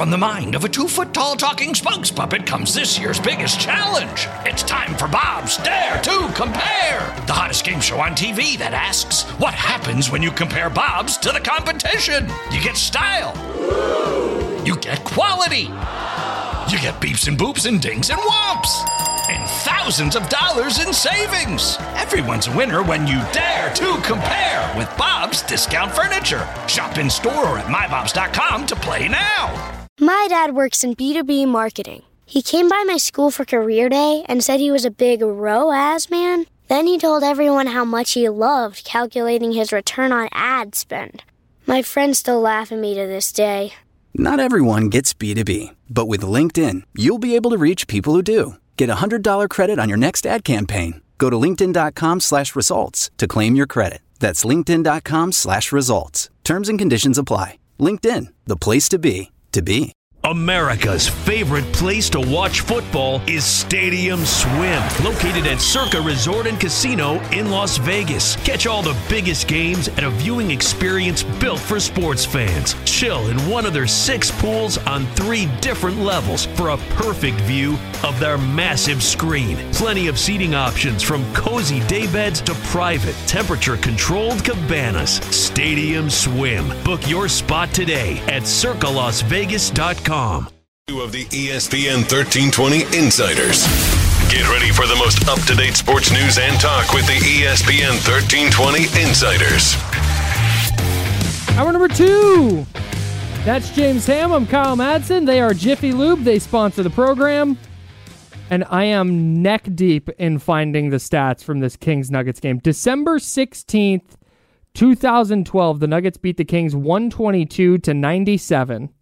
from the mind of a 2-foot-tall talking spokes puppet comes this year's biggest challenge. It's time for Bob's Dare to Compare, the hottest game show on TV that asks, what happens when you compare Bob's to the competition? You get style. You get quality. You get beeps and boops and dings and whomps. And thousands of dollars in savings. Everyone's a winner when you dare to compare with Bob's Discount Furniture. Shop in store or at mybobs.com to play now. My dad works in B2B marketing. He came by my school for career day and said he was a big ROAS man. Then he told everyone how much he loved calculating his return on ad spend. My friends still laugh at me to this day. Not everyone gets B2B, but with LinkedIn, you'll be able to reach people who do. Get a $100 credit on your next ad campaign. Go to linkedin.com/results to claim your credit. That's linkedin.com/results. Terms and conditions apply. LinkedIn, the place to be, to be. America's favorite place to watch football is Stadium Swim, located at Circa Resort and Casino in Las Vegas. Catch all the biggest games at a viewing experience built for sports fans. Chill in one of their 6 pools on 3 different levels for a perfect view of their massive screen. Plenty of seating options from cozy daybeds to private, temperature-controlled cabanas. Stadium Swim. Book your spot today at circalasvegas.com. Of the ESPN 1320 Insiders. Get ready for the most up-to-date sports news and talk with the ESPN 1320 Insiders. Hour number 2. That's James Ham. I'm Kyle Madsen. They are Jiffy Lube. They sponsor the program. And I am neck deep in finding the stats from this Kings-Nuggets game. December 16th, 2012, the Nuggets beat the Kings 122-97.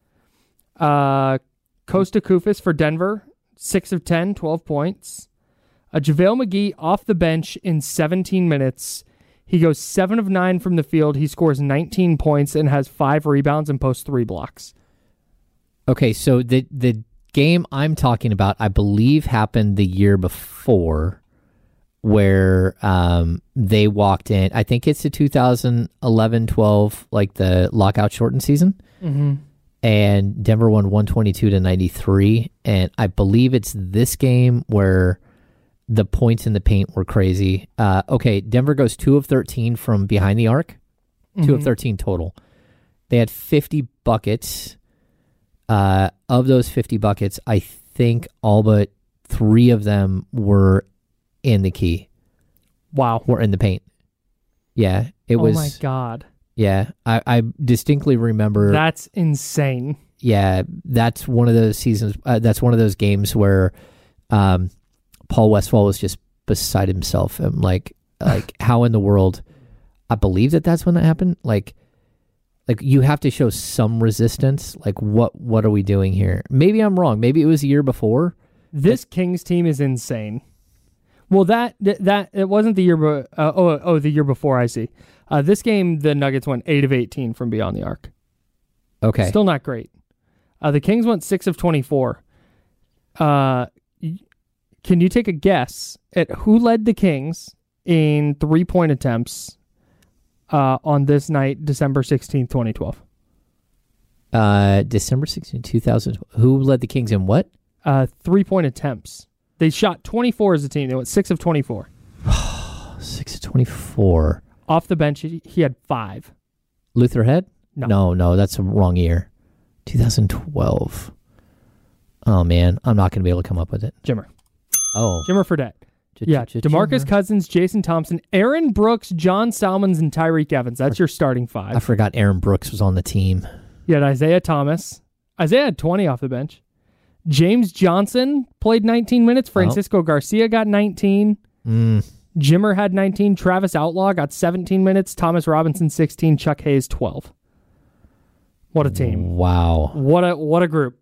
Kosta Koufos for Denver, 6 of 10, 12 points. JaVale McGee off the bench in 17 minutes. He goes 7 of 9 from the field. He scores 19 points and has 5 rebounds and posts 3 blocks. Okay, so the game I'm talking about, I believe, happened the year before, where they walked in. I think it's the 2011-12, like the lockout shortened season. Mm-hmm. And Denver won 122-93, and I believe it's this game where the points in the paint were crazy. Okay, Denver goes 2 of 13 from behind the arc, 2 of 13 total. They had 50 buckets. Of those 50 buckets, I think all but 3 of them were in the key. Wow. Were in the paint. Yeah, it was. Oh my God. Yeah, I distinctly remember. That's insane. Yeah, that's one of those seasons. That's one of those games where Paul Westphal was just beside himself. And like how in the world? I believe that's when that happened. Like you have to show some resistance. Like what are we doing here? Maybe I'm wrong. Maybe it was a year before. This Kings team is insane. Well, that it wasn't the year. The year before. I see. This game, the Nuggets went 8 of 18 from beyond the arc. Okay. Still not great. The Kings went 6 of 24. Can you take a guess at who led the Kings in 3-point attempts on this night, December 16th, 2012? December 16th, 2000. Who led the Kings in what? 3-point attempts. They shot 24 as a team. They went 6 of 24. 6 of 24. Off the bench, he had 5. Luther Head? No, that's the wrong year. 2012. Oh, man. I'm not going to be able to come up with it. Jimmer. Oh. Jimmer Fredette. DeMarcus Cousins, Jason Thompson, Aaron Brooks, John Salmons, and Tyreek Evans. That's your starting 5. I forgot Aaron Brooks was on the team. You had Isaiah Thomas. Isaiah had 20 off the bench. James Johnson played 19 minutes. Francisco Garcia got 19. Jimmer had 19. Travis Outlaw got 17 minutes. Thomas Robinson 16. Chuck Hayes 12. What a team! Wow. What a group.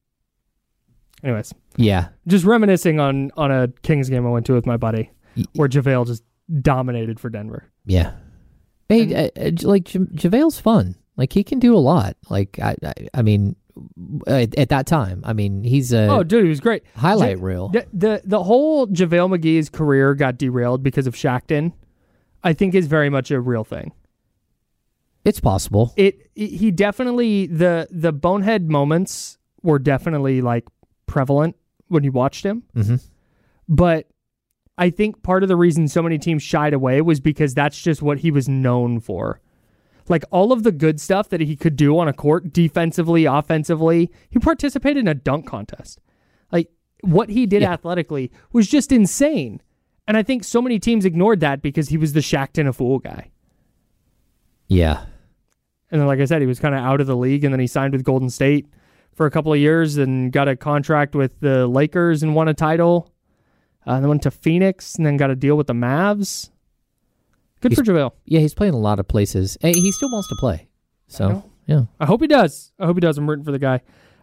Anyways, yeah. Just reminiscing on a Kings game I went to with my buddy, where JaVale just dominated for Denver. Yeah. Hey, like JaVale's fun. Like he can do a lot. Like I mean, at that time, I mean, he's a dude, he was great. Highlight reel. The whole JaVale McGee's career got derailed because of Shackton. I think is very much a real thing. It's possible. He definitely, the bonehead moments were definitely like prevalent when you watched him. Mm-hmm. But I think part of the reason so many teams shied away was because that's just what he was known for. Like all of the good stuff that he could do on a court, defensively, offensively, he participated in a dunk contest. Like what he did athletically was just insane. And I think so many teams ignored that because he was the Shaqtin' a Fool guy. Yeah. And then, like I said, he was kind of out of the league, and then he signed with Golden State for a couple of years and got a contract with the Lakers and won a title. Then went to Phoenix and then got a deal with the Mavs. Good for JaVale. Yeah, he's playing a lot of places. Hey, he still wants to play. So, yeah. I hope he does. I'm rooting for the guy.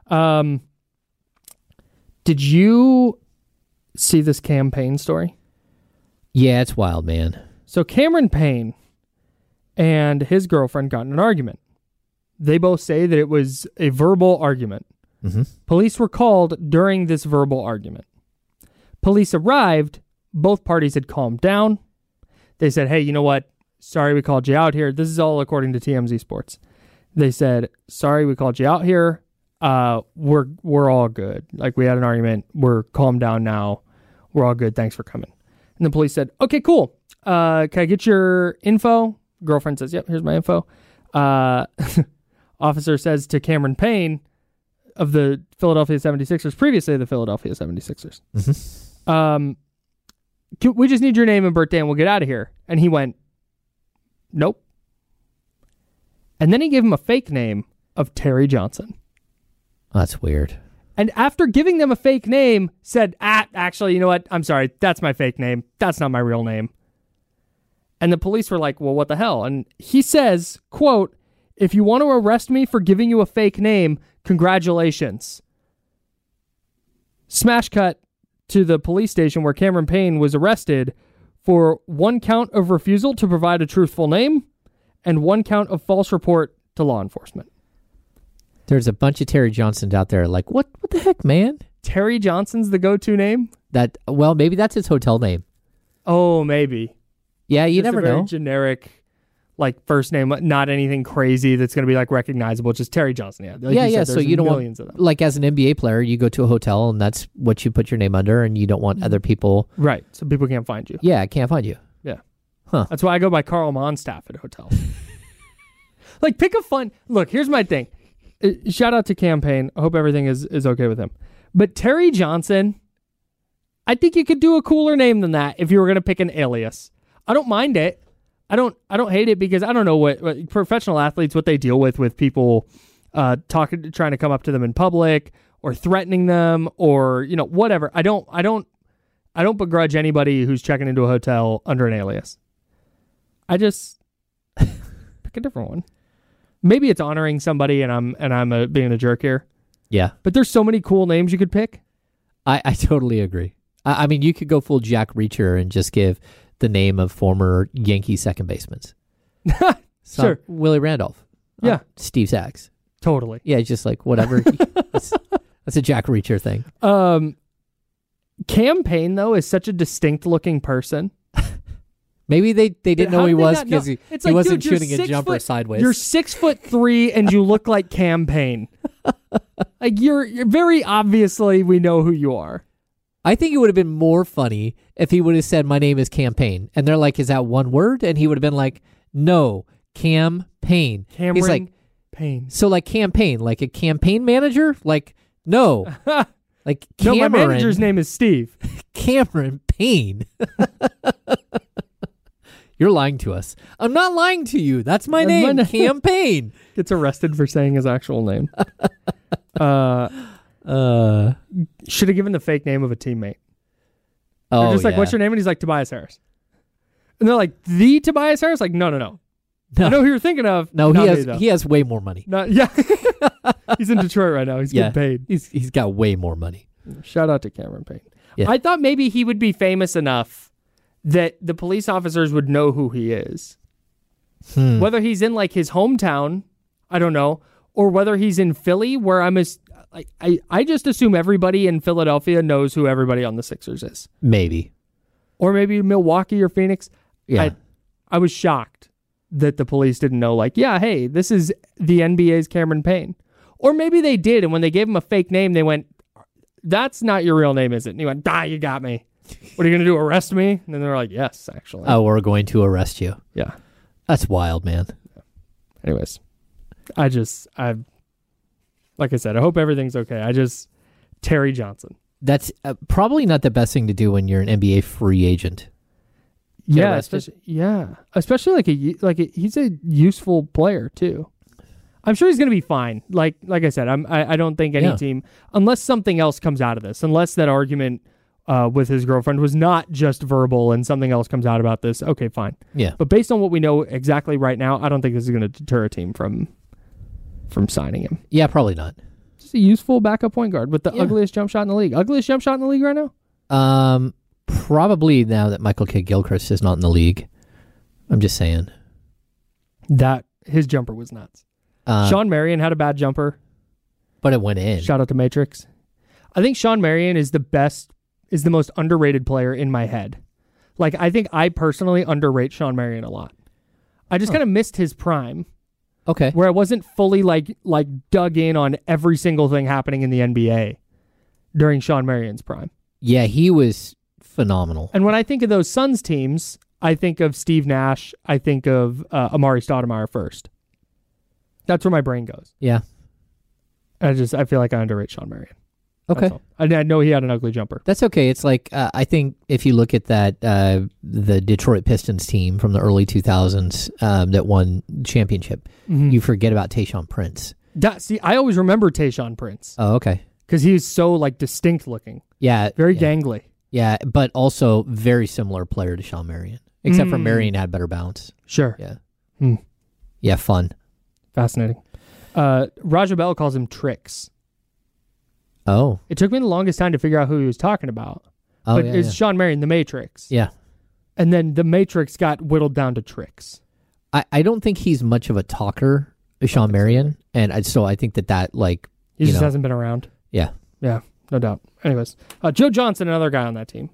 Did you see this Cam Payne story? Yeah, it's wild, man. So Cameron Payne and his girlfriend got in an argument. They both say that it was a verbal argument. Mm-hmm. Police were called during this verbal argument. Police arrived. Both parties had calmed down. They said, hey, you know what? Sorry we called you out here. This is all according to TMZ Sports. They said, sorry we called you out here. We're all good. Like, we had an argument. We're calmed down now. We're all good. Thanks for coming. And the police said, okay, cool. Can I get your info? Girlfriend says, yep, here's my info. Officer says to Cameron Payne of the Philadelphia 76ers, previously the Philadelphia 76ers, we just need your name and birthday and we'll get out of here. And he went, nope. And then he gave him a fake name of Terry Johnson. That's weird. And after giving them a fake name, said, actually, you know what? I'm sorry. That's my fake name. That's not my real name. And the police were like, well, what the hell? And he says, quote, if you want to arrest me for giving you a fake name, congratulations. Smash cut to the police station where Cameron Payne was arrested for 1 count of refusal to provide a truthful name and 1 count of false report to law enforcement. There's a bunch of Terry Johnsons out there like, what the heck, man? Terry Johnson's the go-to name? Well, maybe that's his hotel name. Oh, maybe. Yeah, you just never a very know. Generic, like, first name, not anything crazy that's going to be, like, recognizable. Just Terry Johnson, yeah. Like yeah. Said, So you don't millions want, of them. like, as an NBA player, you go to a hotel and that's what you put your name under, and you don't want other people. Right, so people can't find you. Yeah, can't find you. Yeah. Huh. That's why I go by Carl Monstaff at hotels. Like, pick a fun... Look, here's my thing. Shout out to Cam Payne. I hope everything is okay with him. But Terry Johnson, I think you could do a cooler name than that if you were going to pick an alias. I don't mind it. I don't hate it because I don't know what professional athletes, what they deal with people trying to come up to them in public or threatening them or, you know, whatever. I don't begrudge anybody who's checking into a hotel under an alias. I just pick a different one. Maybe it's honoring somebody and I'm being a jerk here. Yeah. But there's so many cool names you could pick. I totally agree. I mean, you could go full Jack Reacher and just give the name of former Yankee second baseman. Sure. Willie Randolph. Yeah. Steve Sachs. Totally. Yeah, just like whatever. that's a Jack Reacher thing. Cam Payne, though, is such a distinct looking person. Maybe they didn't know he was because he like, wasn't dude, shooting a jumper sideways. You're 6'3" and you look like Cam Payne. Like you're very obviously we know who you are. I think it would have been more funny if he would have said, my name is Cam Payne. And they're like, is that one word? And he would have been like, no, Cam Payne. Cameron He's like, Payne. So like campaign, like a campaign manager? Like, no. Like Cameron. No, my manager's name is Steve. Cameron Payne. You're lying to us. I'm not lying to you. That's my name, Cam Payne. Gets arrested for saying his actual name. Should have given the fake name of a teammate. Oh, they're just like, what's your name? And he's like, Tobias Harris. And they're like, the Tobias Harris? Like, no. I know who you're thinking of. No, he has way more money. Yeah. He's in Detroit right now. He's getting paid. He's got way more money. Shout out to Cameron Payne. Yeah. I thought maybe he would be famous enough that the police officers would know who he is. Whether he's in like his hometown, I don't know, or whether he's in Philly, where I just assume everybody in Philadelphia knows who everybody on the Sixers is. Maybe. Or maybe Milwaukee or Phoenix. Yeah. I was shocked that the police didn't know, like, yeah, hey, this is the NBA's Cameron Payne. Or maybe they did, and when they gave him a fake name, they went, that's not your real name, is it? And he went, you got me. What are you going to do, arrest me? And then they're like, yes, actually. Oh, we're going to arrest you. Yeah. That's wild, man. Anyways, like I said, I hope everything's okay. Terry Johnson. That's probably not the best thing to do when you're an NBA free agent. Yeah, especially he's a useful player too. I'm sure he's going to be fine. Like I said, I don't think any team, unless something else comes out of this, unless that argument with his girlfriend was not just verbal and something else comes out about this. Okay, fine. Yeah, but based on what we know exactly right now, I don't think this is going to deter a team from signing him. Yeah, probably not. Just a useful backup point guard with the ugliest jump shot in the league. Ugliest jump shot in the league right now? Probably now that Michael Kidd-Gilchrist is not in the league. I'm just saying. That his jumper was nuts. Sean Marion had a bad jumper. But it went in. Shout out to Matrix. I think Sean Marion is the most underrated player in my head. Like, I think I personally underrate Sean Marion a lot. I just kind of missed his prime. Okay. Where I wasn't fully like dug in on every single thing happening in the NBA during Sean Marion's prime. Yeah, he was phenomenal. And when I think of those Suns teams, I think of Steve Nash. I think of Amari Stoudemire first. That's where my brain goes. Yeah. I feel like I underrate Sean Marion. Okay. I know he had an ugly jumper. That's okay. It's like, I think if you look at that, the Detroit Pistons team from the early 2000s that won championship, you forget about Tayshaun Prince. I always remember Tayshaun Prince. Oh, okay. Because he's so like distinct looking. Yeah. Very gangly. Yeah, but also very similar player to Sean Marion. Except for Marion had better bounce. Sure. Yeah. Yeah, fun. Fascinating. Raja Bell calls him Tricks. Oh. It took me the longest time to figure out who he was talking about. Oh, but it's Sean Marion, the Matrix. Yeah. And then the Matrix got whittled down to Tricks. I don't think he's much of a talker, Sean Marion. And so I think that like... He just hasn't been around. Yeah. Yeah, no doubt. Anyways, Joe Johnson, another guy on that team.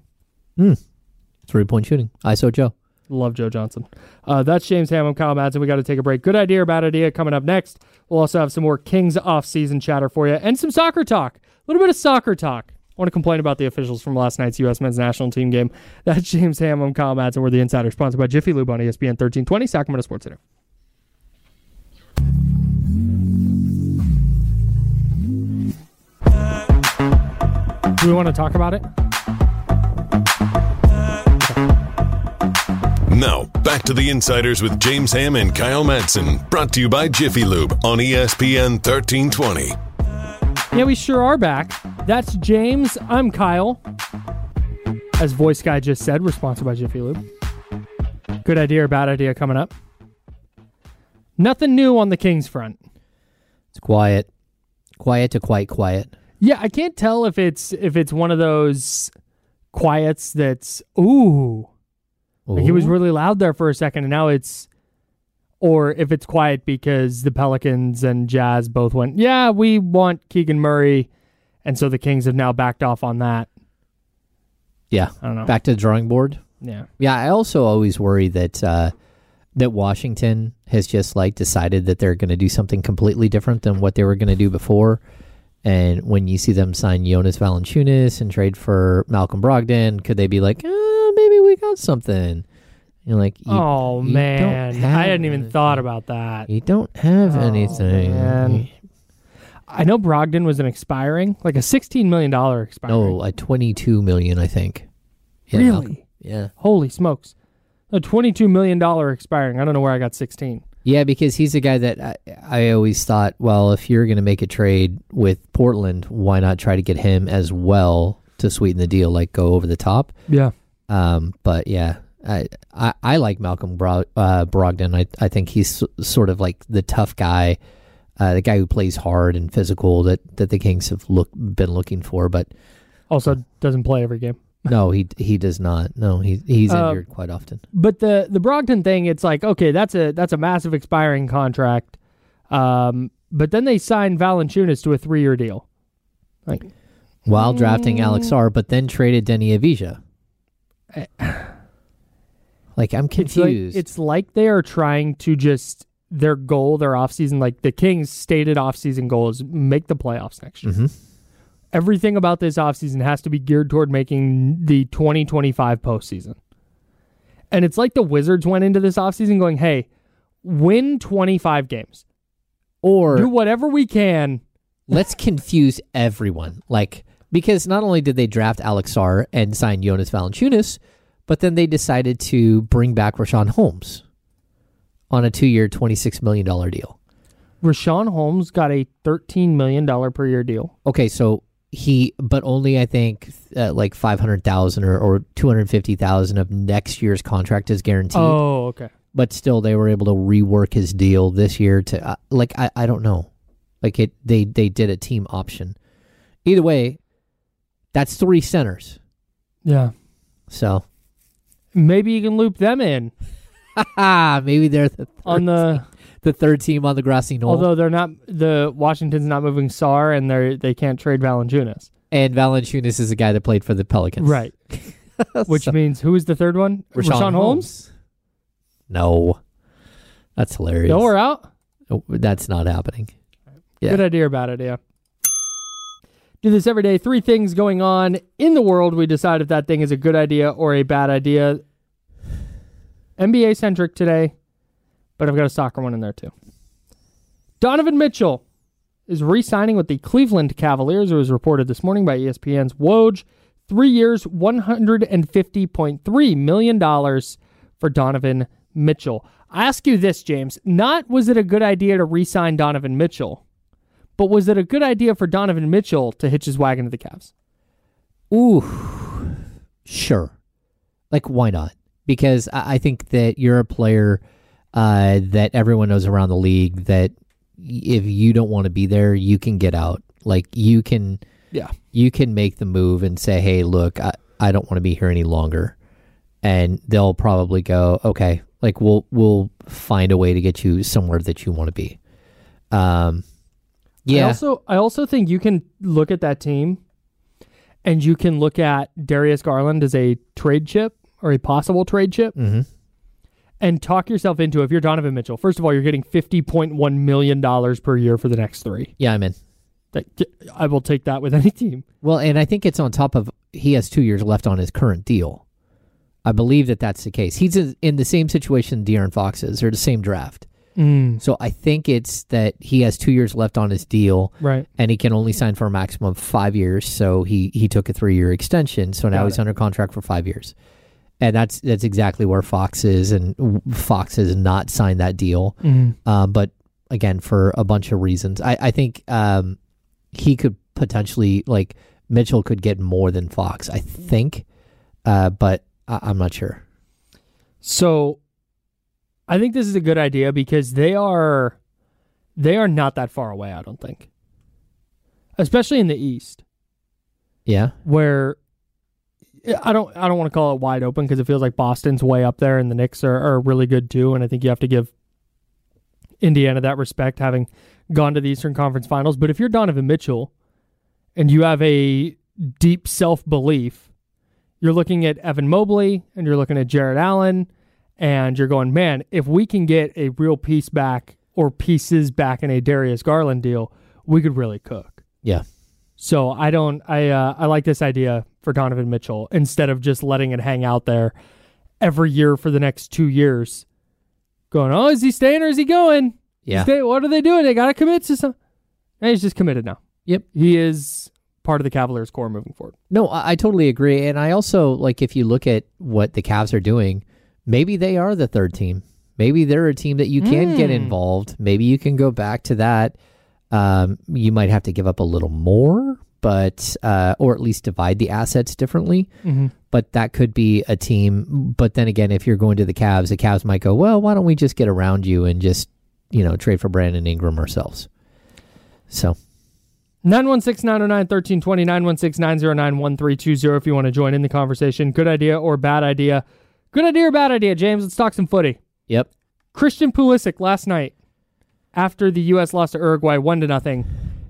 3-point shooting. ISO Joe. Love Joe Johnson. That's James Ham. I'm Kyle Madsen. We got to take a break. Good idea or bad idea coming up next. We'll also have some more Kings off-season chatter for you and some soccer talk. A little bit of soccer talk. I want to complain about the officials from last night's U.S. men's national team game. That's James Ham. I'm Kyle Madsen. We're the Insider, sponsored by Jiffy Lube on ESPN 1320, Sacramento Sports Center. Do we want to talk about it? Now, back to the Insiders with James Ham and Kyle Madsen, brought to you by Jiffy Lube on ESPN 1320. Yeah, we sure are back. That's James. I'm Kyle. As Voice Guy just said, we're sponsored by Jiffy Lube. Good idea or bad idea coming up. Nothing new on the Kings front. It's quiet. Quiet to quite quiet. Yeah, I can't tell if it's one of those quiets that's, ooh. Like he was really loud there for a second, and now it's... Or if it's quiet because the Pelicans and Jazz both went, yeah, we want Keegan Murray, and so the Kings have now backed off on that. Yeah. I don't know. Back to the drawing board? Yeah. Yeah, I also always worry that that Washington has just like decided that they're going to do something completely different than what they were going to do before. And when you see them sign Jonas Valanciunas and trade for Malcolm Brogdon, could they be like, maybe we got something? You're like, man, I hadn't even thought about that. You don't have anything. Man. I know Brogdon was an expiring, like a $16 million expiring. No, a $22 million, I think. Yeah, really? Malcolm. Yeah. Holy smokes. A $22 million expiring. I don't know where I got 16. Yeah, because he's a guy that I always thought, well, if you're going to make a trade with Portland, why not try to get him as well to sweeten the deal, like go over the top? Yeah. But yeah, I like Malcolm Brogdon. I think he's sort of like the tough guy, the guy who plays hard and physical that the Kings have been looking for, but also doesn't play every game. No, he does not. No, he's injured quite often. But the Brogdon thing, it's like, okay, that's a massive expiring contract. But then they signed Valanciunas to a 3-year deal. Like, while drafting Alex Sarr, but then traded Denny Avdija. Like, I'm confused. It's like they are trying to just, their goal, their offseason, like the Kings' stated offseason goal is make the playoffs next year. Everything about this offseason has to be geared toward making the 2025 postseason. And it's like the Wizards went into this offseason going, hey, win 25 games. Or do whatever we can. Let's confuse everyone. Like, because not only did they draft Alex Sarr and sign Jonas Valanciunas, but then they decided to bring back Rashawn Holmes on a 2-year, $26 million deal. Rashawn Holmes got a $13 million per year deal. Okay, so but only I think like $500,000 or $250,000 of next year's contract is guaranteed. Oh, okay. But still, they were able to rework his deal this year to I don't know, like they did a team option. Either way, that's 3 centers. Yeah. So maybe you can loop them in. Maybe they're the third team on the grassy knoll. Although they're not, the Washington's not moving Sarr, and they can't trade Valanciunas. And Valanciunas is a guy that played for the Pelicans, right? Which means who is the third one? Rashawn Holmes. No, that's hilarious. No, we're out. Oh, that's not happening. Yeah. Good idea or bad idea? Do this every day. 3 things going on in the world. We decide if that thing is a good idea or a bad idea. NBA centric today, but I've got a soccer one in there too. Donovan Mitchell is re-signing with the Cleveland Cavaliers. It was reported this morning by ESPN's Woj. 3 years, $150.3 million for Donovan Mitchell. I ask you this, James. Not was it a good idea to re-sign Donovan Mitchell, but was it a good idea for Donovan Mitchell to hitch his wagon to the Cavs? Ooh, sure. Like, why not? Because I think that you're a player that everyone knows around the league that if you don't want to be there, you can get out. Like, you can make the move and say, hey, look, I don't want to be here any longer. And they'll probably go, okay, like we'll find a way to get you somewhere that you want to be. Yeah. I also think you can look at that team and you can look at Darius Garland as a trade chip or a possible trade chip and talk yourself into, if you're Donovan Mitchell, first of all, you're getting $50.1 million per year for the next 3. Yeah, I'm in. I will take that with any team. Well, and I think it's on top of, he has 2 years left on his current deal. I believe that that's the case. He's in the same situation De'Aaron Fox is, or the same draft. So I think it's that he has 2 years left on his deal, right? And he can only sign for a maximum of 5 years. So he took a 3-year extension. So now he's under contract for 5 years, and that's exactly where Fox is. And Fox has not signed that deal, but again, for a bunch of reasons, I think he could potentially, like, Mitchell could get more than Fox, I think, but I'm not sure. So I think this is a good idea because they are not that far away, I don't think. Especially in the East. Yeah. Where I don't want to call it wide open because it feels like Boston's way up there and the Knicks are really good too, and I think you have to give Indiana that respect, having gone to the Eastern Conference Finals. But if you're Donovan Mitchell and you have a deep self-belief, you're looking at Evan Mobley and you're looking at Jared Allen, and you're going, man, if we can get a real piece back or pieces back in a Darius Garland deal, we could really cook. Yeah. So I like this idea for Donovan Mitchell instead of just letting it hang out there every year for the next 2 years. Going, oh, is he staying or is he going? Yeah. What are they doing? They got to commit to something. And he's just committed now. Yep. He is part of the Cavaliers core moving forward. No, I totally agree. And I also, like, if you look at what the Cavs are doing, maybe they are the third team. Maybe they're a team that you can get involved. Maybe you can go back to that. You might have to give up a little more, but or at least divide the assets differently. But that could be a team. But then again, if you're going to the Cavs might go, well, why don't we just get around you and just, trade for Brandon Ingram ourselves? So 916-909-1320, 916-909-1320 if you want to join in the conversation. Good idea or bad idea? Good idea or bad idea, James? Let's talk some footy. Yep. Christian Pulisic last night, after the U.S. lost to Uruguay 1-0,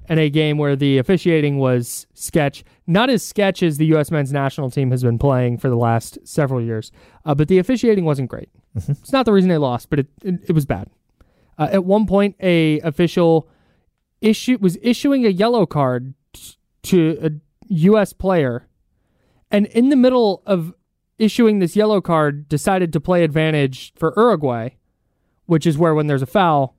in a game where the officiating was sketch. Not as sketch as the U.S. men's national team has been playing for the last several years, but the officiating wasn't great. It's not the reason they lost, but it was bad. At one point, a official was issuing a yellow card to a U.S. player, and in the middle of issuing this yellow card, decided to play advantage for Uruguay, which is where when there's a foul,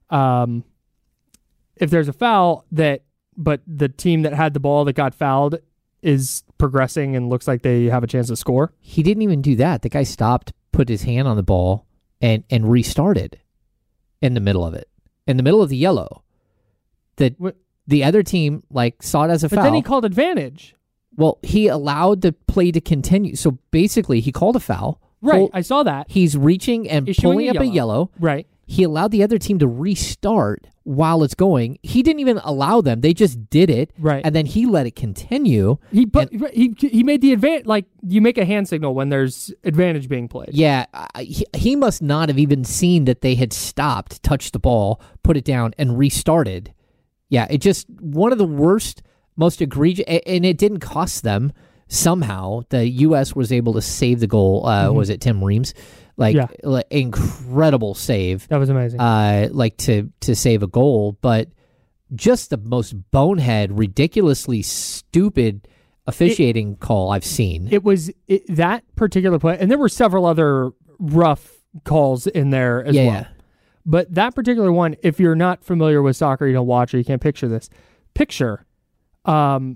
if there's a foul but the team that had the ball that got fouled is progressing and looks like they have a chance to score. He didn't even do that. The guy stopped, put his hand on the ball, and restarted in the middle of it. In the middle of the yellow. The other team saw it as a foul. But then he called advantage. Well, he allowed the play to continue. So basically, he called a foul. Right, I saw that. He's reaching and pulling up a yellow. Right. He allowed the other team to restart while it's going. He didn't even allow them. They just did it. Right. And then he let it continue. He made the advantage, you make a hand signal when there's advantage being played. Yeah. He must not have even seen that they had stopped, touched the ball, put it down, and restarted. Yeah, it just, one of the worst, most egregious, and it didn't cost them. Somehow, the U.S. was able to save the goal. Was it Tim Reams? Incredible save. That was amazing. To save a goal, but just the most bonehead, ridiculously stupid officiating call I've seen. It was that particular play, and there were several other rough calls in there as well. Yeah. But that particular one, if you're not familiar with soccer, you don't watch it, you can't picture this. Picture De'Aaron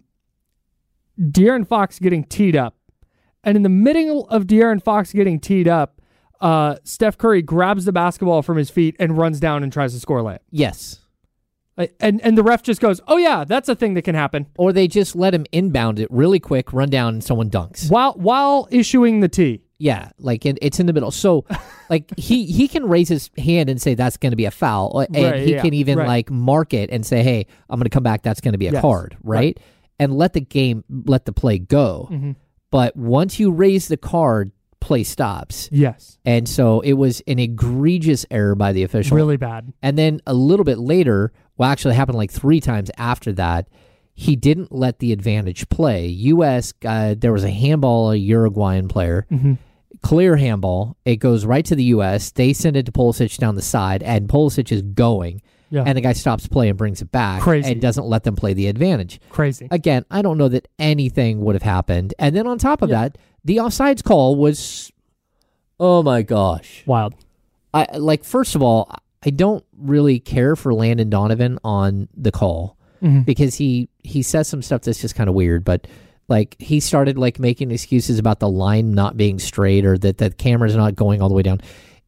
Fox getting teed up. And in the middle of De'Aaron Fox getting teed up, Steph Curry grabs the basketball from his feet and runs down and tries to score a layup. Yes. And the ref just goes, oh yeah, that's a thing that can happen. Or they just let him inbound it really quick, run down, and someone dunks. While issuing the tee. Yeah, it's in the middle. So, he can raise his hand and say that's going to be a foul, and he can even mark it and say, "Hey, I'm going to come back. That's going to be a card, right?" And let the play go. Mm-hmm. But once you raise the card, play stops. Yes. And so it was an egregious error by the official. Really bad. And then a little bit later, actually it happened 3 times after that. He didn't let the advantage play. U.S., there was a handball, a Uruguayan player, clear handball. It goes right to the U.S. They send it to Pulisic down the side, and Pulisic is going, and the guy stops play and brings it back. Crazy. And doesn't let them play the advantage. Crazy. Again, I don't know that anything would have happened. And then on top of that, the offsides call was, oh my gosh. Wild. First of all, I don't really care for Landon Donovan on the call. Because he says some stuff that's just kind of weird, but he started making excuses about the line not being straight or that the camera's not going all the way down.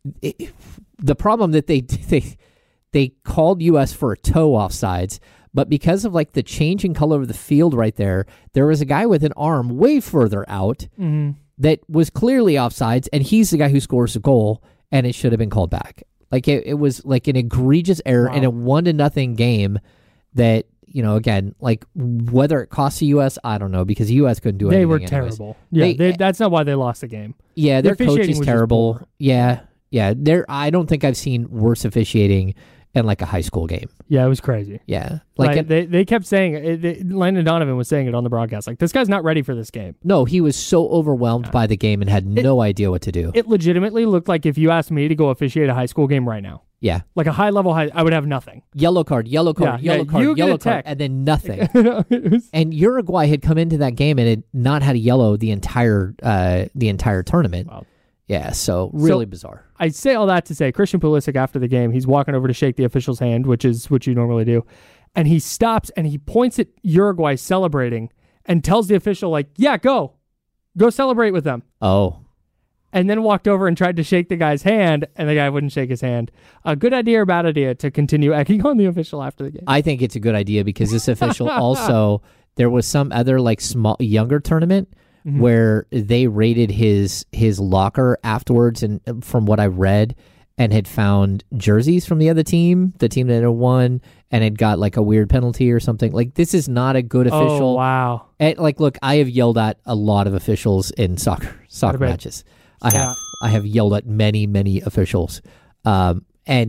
The problem that they called U.S. for a toe offsides, but because of the changing color of the field right there was a guy with an arm way further out that was clearly offsides, and he's the guy who scores the goal, and it should have been called back. It was an egregious error in a 1-0 game that. Again, whether it cost the U.S., I don't know, because the U.S. couldn't do anything. They were anyways. terrible. Yeah, that's not why they lost the game. Yeah, their coach is terrible. Yeah. I don't think I've seen worse officiating in a high school game. Yeah, it was crazy. Yeah. They kept saying it. Landon Donovan was saying it on the broadcast. This guy's not ready for this game. No, he was so overwhelmed by the game and had no idea what to do. It legitimately looked like if you asked me to go officiate a high school game right now. Yeah. A high-level I would have nothing. Yellow card, yellow card, yellow card, and then nothing. And Uruguay had come into that game and had not had a yellow the entire tournament. Wow. Yeah, so really bizarre. I say all that to say Christian Pulisic, after the game, he's walking over to shake the official's hand, which is what you normally do, and he stops and he points at Uruguay celebrating and tells the official, go celebrate with them. Oh. And then walked over and tried to shake the guy's hand, and the guy wouldn't shake his hand. A good idea or bad idea to continue egging on the official after the game? I think it's a good idea because this official also, there was some other younger tournament where they raided his locker afterwards, and from what I read, and had found jerseys from the other team, the team that had won, and had got a weird penalty or something. This is not a good official. Oh, wow. And, look, I have yelled at a lot of officials in soccer matches. I have yelled at many, many officials. And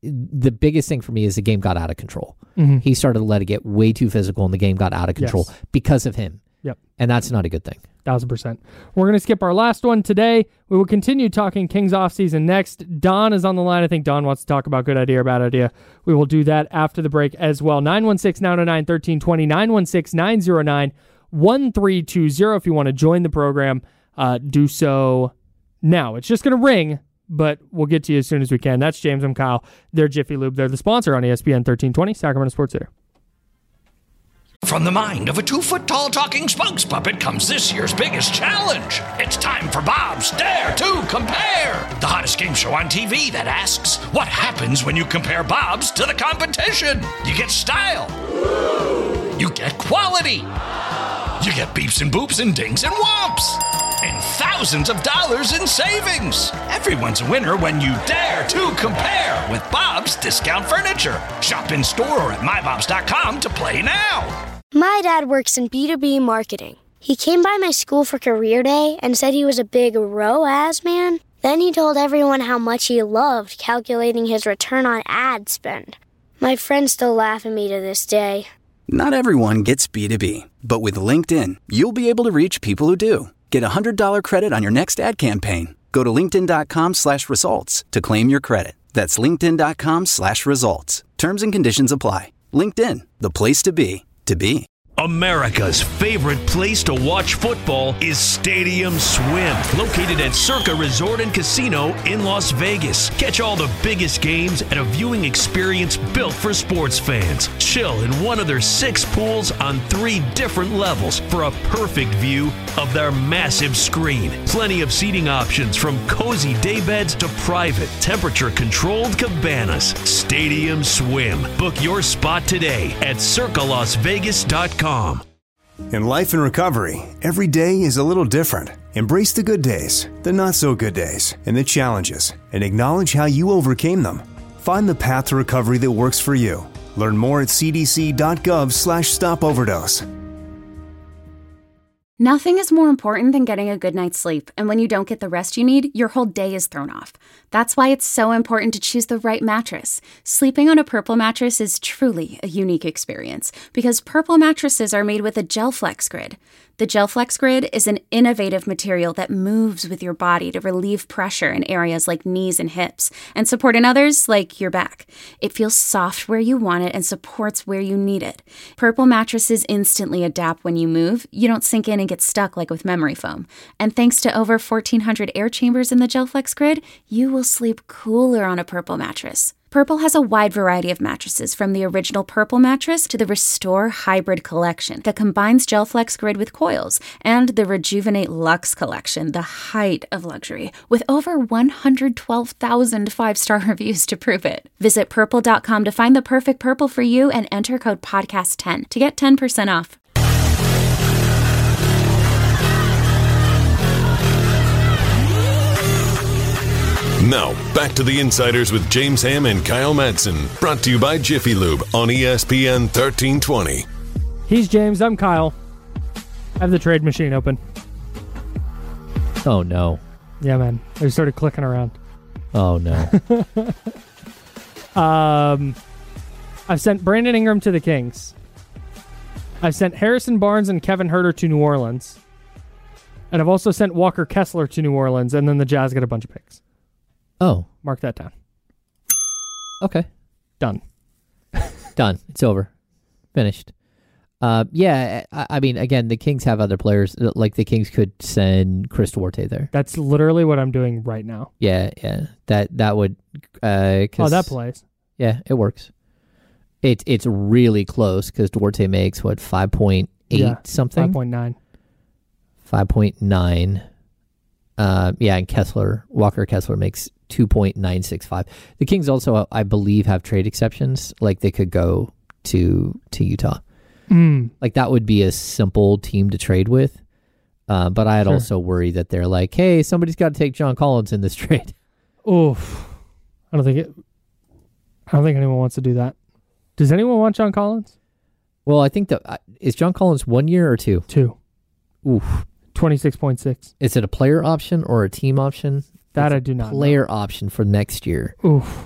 the biggest thing for me is the game got out of control. Mm-hmm. He started to let it get way too physical, and the game got out of control because of him. Yep. And that's not a good thing. 1,000%. We're going to skip our last one today. We will continue talking Kings offseason next. Don is on the line. I think Don wants to talk about good idea or bad idea. We will do that after the break as well. 916-909-1320, 916-909-1320. If you want to join the program, do so now. It's just going to ring, but we'll get to you as soon as we can. That's James. I'm Kyle. They're Jiffy Lube. They're the sponsor on ESPN 1320, Sacramento Sports Center. From the mind of a 2-foot-tall talking spokes puppet comes this year's biggest challenge. It's time for Bob's Dare to Compare, the hottest game show on TV that asks, what happens when you compare Bob's to the competition? You get style. You get quality. You get beeps and boops and dings and whomps. And thousands of dollars in savings. Everyone's a winner when you dare to compare with Bob's Discount Furniture. Shop in store or at mybobs.com to play now. My dad works in B2B marketing. He came by my school for career day and said he was a big ROAS man. Then he told everyone how much he loved calculating his return on ad spend. My friends still laugh at me to this day. Not everyone gets B2B, but with LinkedIn, you'll be able to reach people who do. Get a $100 credit on your next ad campaign. Go to linkedin.com/results to claim your credit. That's linkedin.com/results. Terms and conditions apply. LinkedIn, the place to be, to be. America's favorite place to watch football is Stadium Swim, located at Circa Resort and Casino in Las Vegas. Catch all the biggest games at a viewing experience built for sports fans. Chill in one of their 6 pools on 3 different levels for a perfect view of their massive screen. Plenty of seating options from cozy daybeds to private, temperature-controlled cabanas. Stadium Swim. Book your spot today at circalasvegas.com. In life and recovery, every day is a little different. Embrace the good days, the not-so-good days, and the challenges, and acknowledge how you overcame them. Find the path to recovery that works for you. Learn more at cdc.gov/stopoverdose. Nothing is more important than getting a good night's sleep, and when you don't get the rest you need, your whole day is thrown off. That's why it's so important to choose the right mattress. Sleeping on a Purple mattress is truly a unique experience, because Purple mattresses are made with a GelFlex Grid. The GelFlex Grid is an innovative material that moves with your body to relieve pressure in areas like knees and hips, and support in others like your back. It feels soft where you want it and supports where you need it. Purple mattresses instantly adapt when you move. You don't sink in and get stuck like with memory foam. And thanks to over 1,400 air chambers in the GelFlex Grid, you will sleep cooler on a Purple mattress. Purple has a wide variety of mattresses, from the original Purple mattress to the Restore Hybrid collection that combines GelFlex Grid with coils, and the Rejuvenate Luxe collection, the height of luxury, with over 112,000 5-star reviews to prove it. Visit Purple.com to find the perfect Purple for you and enter code PODCAST10 to get 10% off. Now, back to the Insiders with James Ham and Kyle Madsen. Brought to you by Jiffy Lube on ESPN 1320. He's James. I'm Kyle. I have the trade machine open. Oh, no. Yeah, man. I started clicking around. Oh, no. I've sent Brandon Ingram to the Kings. I've sent Harrison Barnes and Kevin Huerter to New Orleans. And I've also sent Walker Kessler to New Orleans, and then the Jazz get a bunch of picks. Oh. Mark that down. Okay. Done. Done. It's over. Finished. Yeah, I mean, again, the Kings have other players. Like, the Kings could send Chris Duarte there. That's literally what I'm doing right now. Yeah. That would... that plays. Yeah, it works. It's really close, because Duarte makes, 5.8 something? 5.9. 5.9. And Walker Kessler makes 2.965. The Kings also, I believe, have trade exceptions. Like, they could go to Utah. Like, that would be a simple team to trade with. But I'd also worry that they're like, hey, somebody's got to take John Collins in this trade. Oof. I don't think anyone wants to do that. Does anyone want John Collins? Well, I think that is John Collins 1 year or 2? 2. Oof. 26.6. Is it a player option or a team option? That I do not know. Player option for next year. Oof.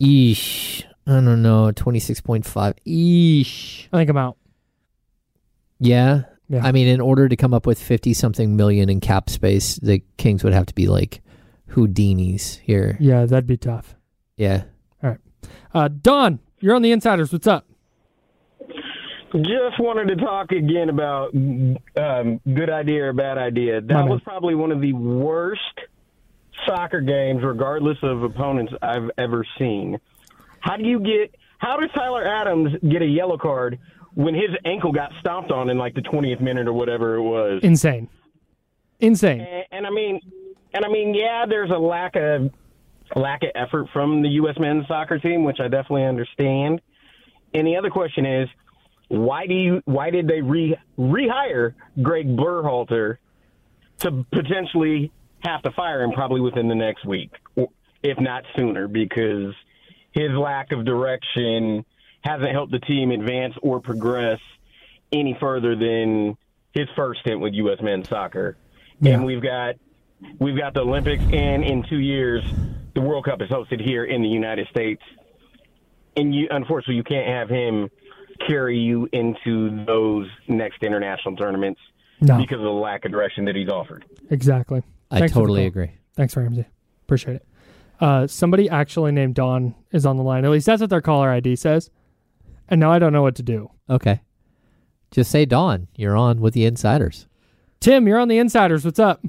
Eesh. I don't know. 26.5. Eesh. I think I'm out. Yeah. Yeah. I mean, in order to come up with 50-something million in cap space, the Kings would have to be like Houdinis here. Yeah, that'd be tough. Yeah. All right. Don, you're on the Insiders. What's up? Just wanted to talk again about good idea or bad idea. That was probably one of the worst soccer games, regardless of opponents, I've ever seen. How does Tyler Adams get a yellow card when his ankle got stomped on in like the 20th minute or whatever it was? Insane. And I mean, yeah, there's a lack of effort from the U.S. men's soccer team, which I definitely understand. And the other question is, why did they rehire Greg Berhalter to potentially have to fire him probably within the next week, if not sooner, because his lack of direction hasn't helped the team advance or progress any further than his first stint with U.S. men's soccer. Yeah. And we've got the Olympics, and in 2 years, the World Cup is hosted here in the United States. And unfortunately, you can't have him carry you into those next international tournaments because of the lack of direction that he's offered. Exactly. I totally agree. Thanks, Ramsey. Appreciate it. Somebody actually named Don is on the line. At least that's what their caller ID says. And now I don't know what to do. Okay. Just say Don. You're on with the Insiders. Tim, you're on the Insiders. What's up?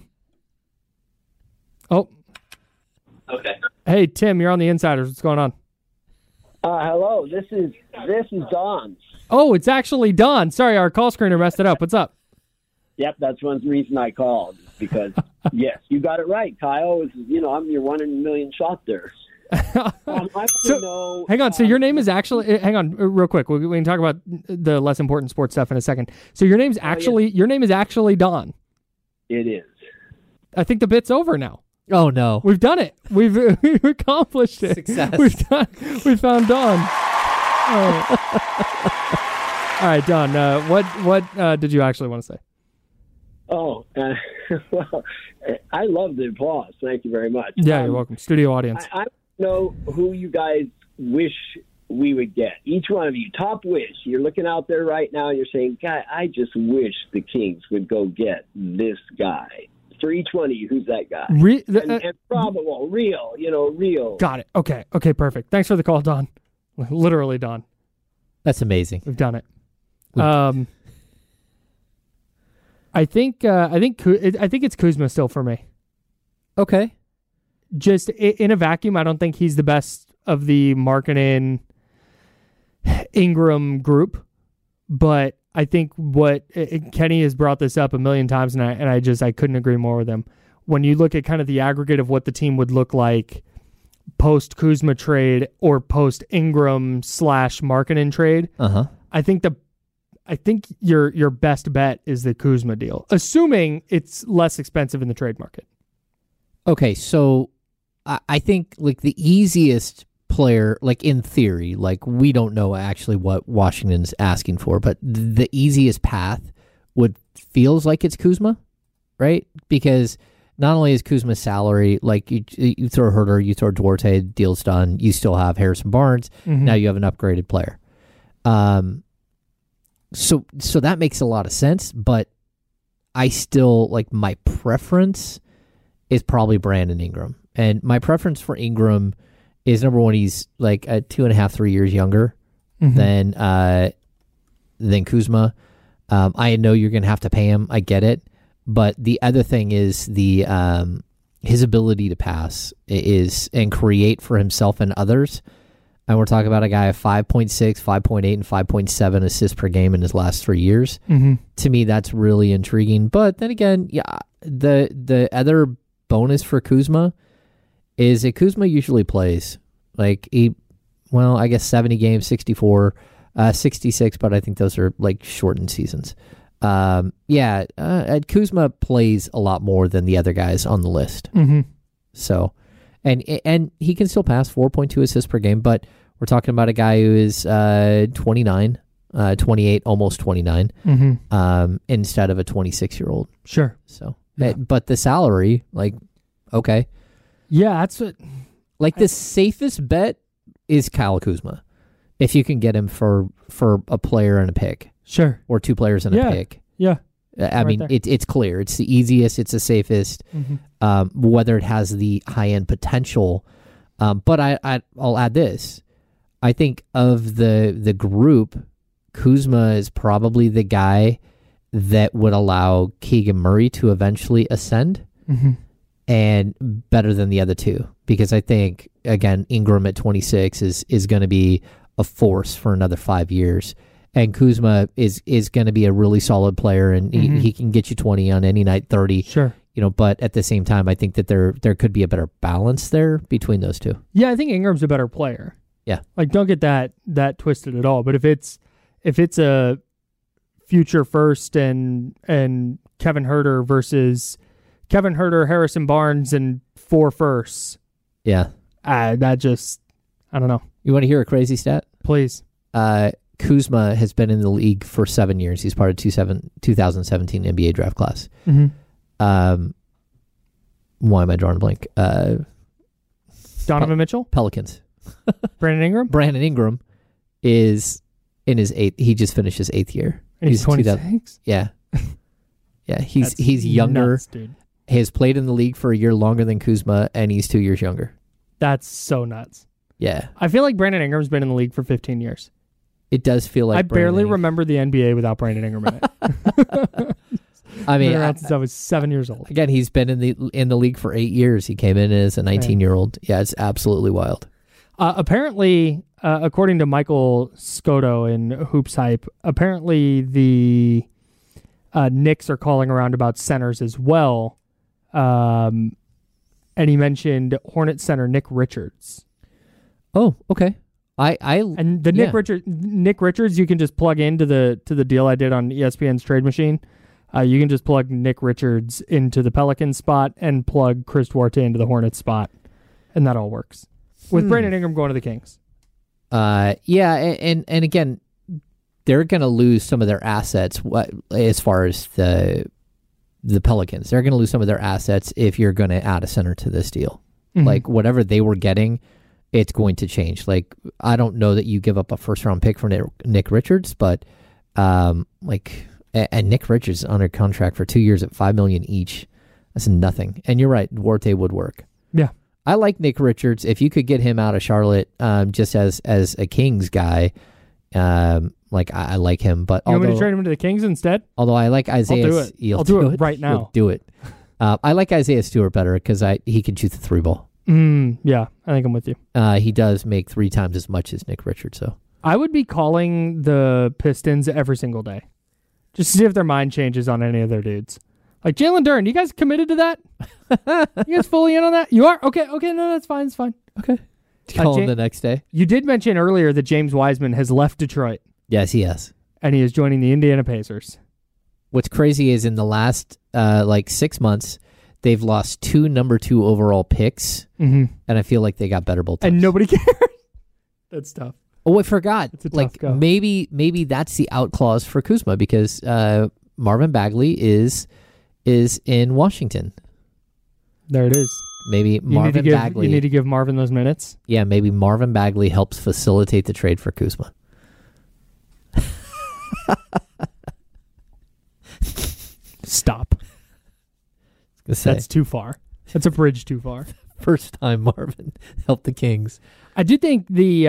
Oh. Okay. Hey, Tim, you're on the Insiders. What's going on? Hello. This is Don. Oh, it's actually Don. Sorry, our call screener messed it up. What's up? Yep, that's one reason I called, because, yes, you got it right. Kyle, I'm your 1 in a million shot there. Hang on. So your name is actually, hang on real quick. We can talk about the less important sports stuff in a second. So your name is actually Don. It is. I think the bit's over now. Oh no, we've done it. We've accomplished it. Success. We found Don. Oh. All right, Don. What did you actually want to say? Oh, well, I love the applause. Thank you very much. Yeah, you're welcome. Studio audience. I don't know who you guys wish we would get. Each one of you, top wish. You're looking out there right now and you're saying, "God, I just wish the Kings would go get this guy." For each one of you, who's that guy? And probable, real. Got it. Okay, perfect. Thanks for the call, Don. Literally, Don. That's amazing. We've done it. I think it's Kuzma still for me. Okay. Just in a vacuum, I don't think he's the best of the Markkanen Ingram group, but I think what Kenny has brought this up a million times, and I couldn't agree more with him. When you look at kind of the aggregate of what the team would look like post Kuzma trade or post Ingram / Markkanen trade, I think your best bet is the Kuzma deal, assuming it's less expensive in the trade market. Okay, so I think like the easiest player, like in theory, like we don't know actually what Washington's asking for, but the easiest path feels like it's Kuzma, right? Because not only is Kuzma's salary, like you throw Herter, you throw Duarte, deal's done, you still have Harrison Barnes, now you have an upgraded player. So that makes a lot of sense, but I still, like, my preference is probably Brandon Ingram. And my preference for Ingram is, number one, he's like 2.5, 3 years younger than Kuzma. I know you're going to have to pay him. I get it. But the other thing is his ability to pass and create for himself and others. And we're talking about a guy of 5.6, 5.8, and 5.7 assists per game in his last 3 years. To me, that's really intriguing. But then again, yeah, the other bonus for Kuzma is that Kuzma usually plays like I guess 70 games, 64, 66, but I think those are like shortened seasons. Kuzma plays a lot more than the other guys on the list. So, and he can still pass 4.2 assists per game, but we're talking about a guy who is 29, 28, almost 29, instead of a 26-year-old. Sure. So, but the salary, like, okay. Yeah, that's what. Like, the safest bet is Kyle Kuzma. If you can get him for a player and a pick. Sure. Or two players and a pick. Yeah. I mean, it's clear. It's the easiest. It's the safest. Whether it has the high-end potential. But I'll add this. I think of the group, Kuzma is probably the guy that would allow Keegan Murray to eventually ascend. And better than the other two. Because I think, again, Ingram at 26 is going to be a force for another 5 years. And Kuzma is going to be a really solid player, and he can get you 20 on any night, 30. Sure. But at the same time, I think that there could be a better balance there between those two. Yeah, I think Ingram's a better player. Yeah. Like, don't get that twisted at all. But if it's a future first and Kevin Huerter versus Kevin Huerter, Harrison Barnes, and 4 firsts. Yeah. That just, I don't know. You want to hear a crazy stat? Please. Kuzma has been in the league for 7 years. He's part of 2017 NBA draft class. Why am I drawing a blank? Donovan Mitchell? Pelicans. Brandon Ingram? Brandon Ingram is in his 8th. He just finished his 8th year. And he's 26? Yeah. Yeah, he's younger. Nuts, dude. He has played in the league for a year longer than Kuzma, and he's 2 years younger. That's so nuts. Yeah. I feel like Brandon Ingram's been in the league for 15 years. It does feel like I barely remember the NBA without Brandon Ingram in it. I mean, since I was 7 years old. Again, he's been in the league for 8 years. He came in as a 19-year-old. Yeah, it's absolutely wild. Apparently, according to Michael Scotto in Hoops Hype, apparently the Knicks are calling around about centers as well. And he mentioned Hornets center Nick Richards. Oh, okay. And the Nick Richards, you can just plug into the deal I did on ESPN's Trade Machine. You can just plug Nick Richards into the Pelicans spot and plug Chris Duarte into the Hornets spot, and that all works. With Brandon Ingram going to the Kings. Yeah, and again, they're going to lose some of their assets as far as the Pelicans. They're going to lose some of their assets if you're going to add a center to this deal. Like, whatever they were getting, it's going to change. Like, I don't know that you give up a first-round pick for Nick Richards, but and Nick Richards is under contract for 2 years at $5 million each. That's nothing. And you're right, Duarte would work. Yeah. I like Nick Richards. If you could get him out of Charlotte, just as a Kings guy, I like him. But you want me to trade him to the Kings instead? Although I like Isaiah, I'll do it right now. Do it. I like Isaiah Stewart better because he can shoot the 3 ball. Yeah, I think I'm with you. He does make 3 times as much as Nick Richards. So I would be calling the Pistons every single day, just to see if their mind changes on any of their dudes. Like Jalen Duren, you guys committed to that? You guys fully in on that? You are? Okay, no, that's fine. It's fine. Okay. Call him the next day. You did mention earlier that James Wiseman has left Detroit. Yes, he has. And he is joining the Indiana Pacers. What's crazy is in the last 6 months, they've lost 2 number 2 overall picks, and I feel like they got better both times. And nobody cares. That's tough. Oh, I forgot. It's a tough go. Maybe that's the out clause for Kuzma because Marvin Bagley is in Washington. There it is. Maybe Marvin Bagley. You need to give Marvin those minutes. Yeah, maybe Marvin Bagley helps facilitate the trade for Kuzma. Stop. That's too far. That's a bridge too far. First time Marvin helped the Kings. I do think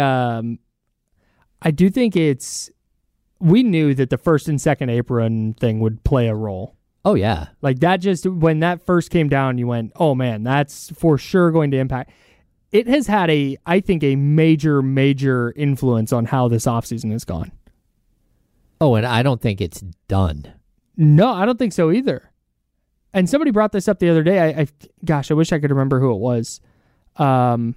we knew that the first and second apron thing would play a role. Oh, yeah. Like that when that first came down, you went, oh man, that's for sure going to impact. It has had I think a major, major influence on how this offseason has gone. Oh, and I don't think it's done. No, I don't think so either. And somebody brought this up the other day. I wish I could remember who it was. But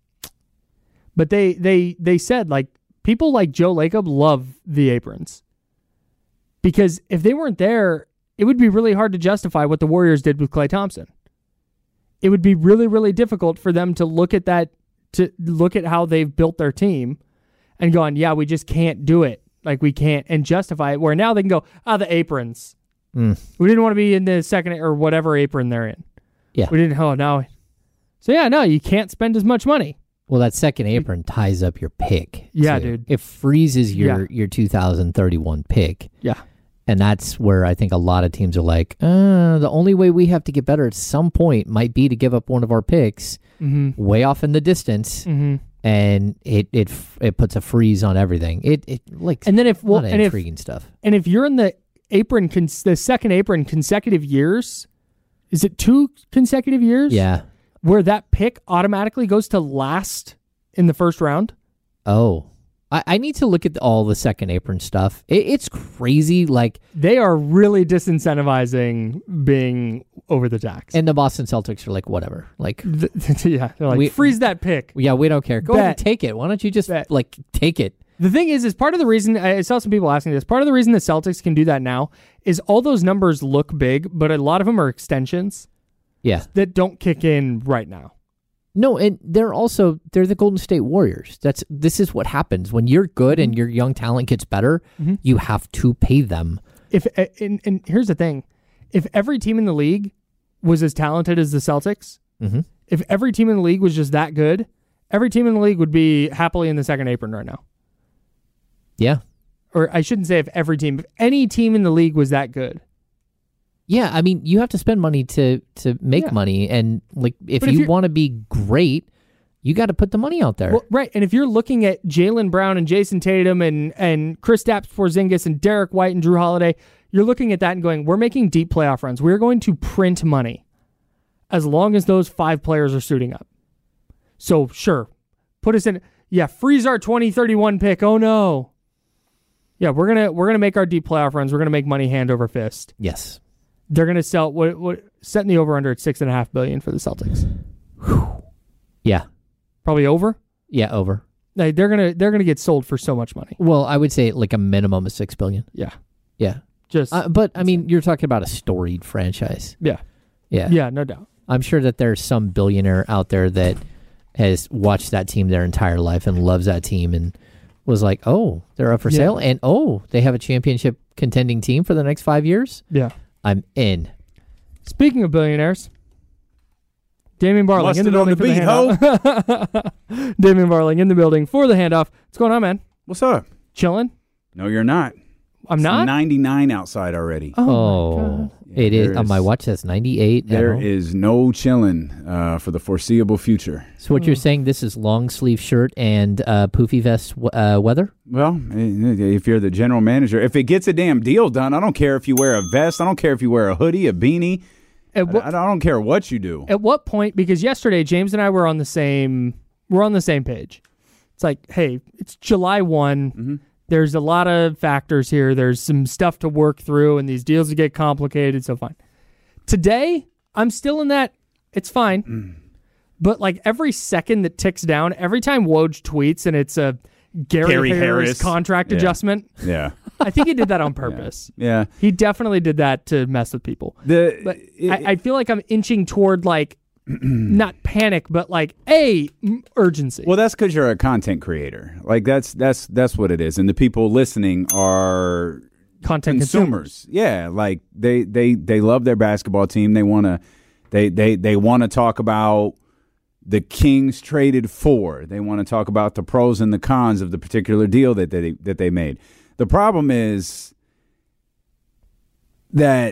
they said like people like Joe Lacob love the aprons because if they weren't there, it would be really hard to justify what the Warriors did with Klay Thompson. It would be really, really difficult for them to look at that, to look at how they've built their team and going, yeah, we just can't do it. Like we can't, and justify it. Where now they can go, the aprons. We didn't want to be in the second or whatever apron they're in. Yeah. We didn't, now. So yeah, no, you can't spend as much money. Well, that second apron ties up your pick. Yeah, too. dude. It freezes your 2031 pick. Yeah. And that's where I think a lot of teams are like, the only way we have to get better at some point might be to give up one of our picks way off in the distance, and it puts a freeze on everything. And then intriguing stuff. And if you're in the apron, the second apron consecutive years, is it 2 consecutive years? Yeah. Where that pick automatically goes to last in the first round? Oh. I need to look at all the second apron stuff. It's crazy. Like, they are really disincentivizing being over the tax. And the Boston Celtics are like, whatever. Like, they're like, freeze that pick. Yeah, we don't care. Go ahead and take it. Why don't you just take it? The thing is part of the reason, I saw some people asking this, part of the reason the Celtics can do that now is all those numbers look big, but a lot of them are extensions. Yeah. That don't kick in right now. No, and they're the Golden State Warriors. This is what happens when you're good and your young talent gets better. You have to pay them. And here's the thing: if every team in the league was as talented as the Celtics, if every team in the league was just that good, every team in the league would be happily in the second apron right now. Yeah, or I shouldn't say if any team in the league was that good. Yeah, I mean, you have to spend money to make money, and like if you want to be great, you got to put the money out there. Well, right, and if you're looking at Jaylen Brown and Jason Tatum and Kristaps Porzingis and Derek White and Drew Holiday, you're looking at that and going, we're making deep playoff runs. We're going to print money as long as those 5 players are suiting up. So sure, put us in. Yeah, freeze our 2031 pick. Oh no. Yeah, we're gonna make our deep playoff runs. We're gonna make money hand over fist. Yes. They're going to sell what setting the over under at $6.5 billion for the Celtics. Whew. Yeah, probably over. Yeah, over. They're gonna get sold for so much money. Well, I would say like a minimum of $6 billion. Yeah, yeah. Just, but I mean, you're talking about a storied franchise. Yeah, yeah, yeah. No doubt. I'm sure that there's some billionaire out there that has watched that team their entire life and loves that team and was like, oh, they're up for sale, and they have a championship contending team for the next 5 years. Yeah. I'm in. Speaking of billionaires, Damian Barling in the building for the handoff. Damian Barling in the building for the handoff. What's going on, man? What's up? Chilling? No, you're not. I'm not? 99 outside already. Oh, it is. On my watch, that's 98. There is no chilling for the foreseeable future. So what you're saying, this is long sleeve shirt and poofy vest weather? Well, if you're the general manager, if it gets a damn deal done, I don't care if you wear a vest. I don't care if you wear a hoodie, a beanie. I don't care what you do. At what point, because yesterday James and I were on the same page. It's like, hey, it's July 1. Mm-hmm. There's a lot of factors here. There's some stuff to work through, and these deals get complicated, so fine. Today, I'm still in that, it's fine. But like every second that ticks down, every time Woj tweets and it's a Gary Harris contract adjustment, I think he did that on purpose. Yeah. He definitely did that to mess with people. I feel like I'm inching toward like, not panic, but like urgency. Well, that's because you're a content creator. Like that's what it is, and the people listening are content consumers. Yeah, like they love their basketball team. They wanna talk about the Kings traded for. They want to talk about the pros and the cons of the particular deal that they made. The problem is that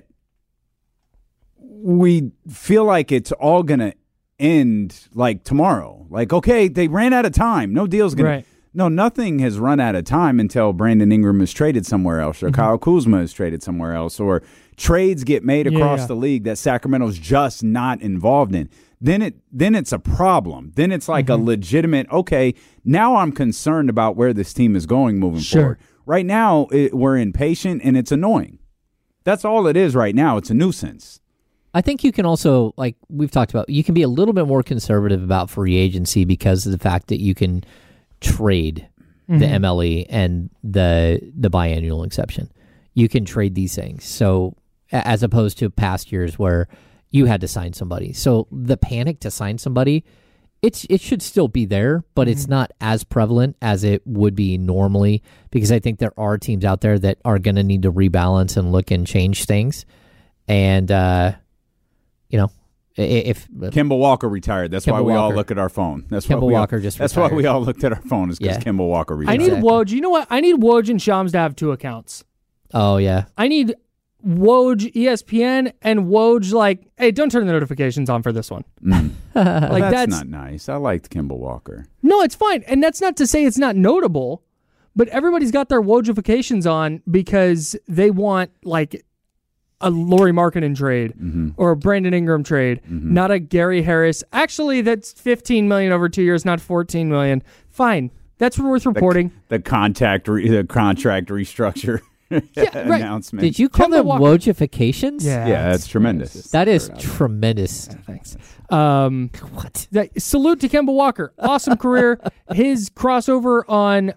we feel like it's all going to end like tomorrow. Like, okay, they ran out of time. No deal's going to. No, nothing has run out of time until Brandon Ingram is traded somewhere else or Kyle Kuzma is traded somewhere else or trades get made across the league that Sacramento's just not involved in. Then it's a problem. Then it's like a legitimate, okay, now I'm concerned about where this team is going moving forward. Right now, we're impatient and it's annoying. That's all it is right now. It's a nuisance. I think you can also, like we've talked about, you can be a little bit more conservative about free agency because of the fact that you can trade the MLE and the biannual exception. You can trade these things. So as opposed to past years where you had to sign somebody. So the panic to sign somebody, it should still be there, but it's not as prevalent as it would be normally because I think there are teams out there that are going to need to rebalance and look and change things. And, If Kemba Walker retired, that's why we all Walker. look at our phone. That's Kemba why Walker just That's retired. why we all looked at our phone is because Kemba Walker retired. I need Woj. You know what? I need Woj and Shams to have 2 accounts. Oh yeah. I need Woj ESPN and Woj like, hey, don't turn the notifications on for this one. Like that's not nice. I liked Kemba Walker. No, it's fine. And that's not to say it's not notable, but everybody's got their Wojifications on because they want like a Lauri Markkanen trade or a Brandon Ingram trade, not a Gary Harris. Actually, that's $15 million over 2 years, not $14 million. Fine. That's worth reporting. The contract restructure announcement. Did you call them Wojifications? Yeah, that's tremendous. That is tremendous. Thanks. What? Salute to Kemba Walker. Awesome career. His crossover on